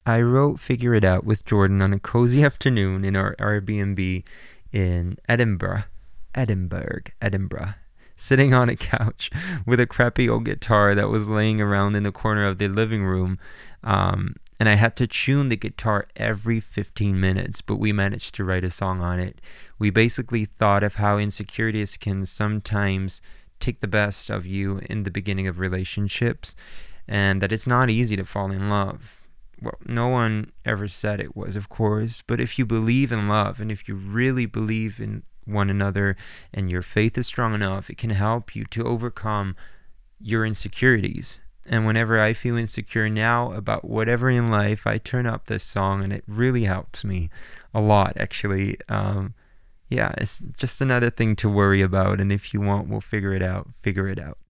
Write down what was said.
I wrote Figure It Out with Jordan on a cozy afternoon in our Airbnb in Edinburgh, sitting on a couch with a crappy old guitar that was laying around in the corner of the living room. And I had to tune the guitar every 15 minutes, but we managed to write a song on it. We basically thought of how insecurities can sometimes take the best of you in the beginning of relationships, and that it's not easy to fall in love. Well, no one ever said it was, of course, but if you believe in love and if you really believe in one another and your faith is strong enough, it can help you to overcome your insecurities. And whenever I feel insecure now about whatever in life, I turn up this song and it really helps me a lot, actually. Yeah, it's just another thing to worry about. And if you want, we'll figure it out. Figure it out.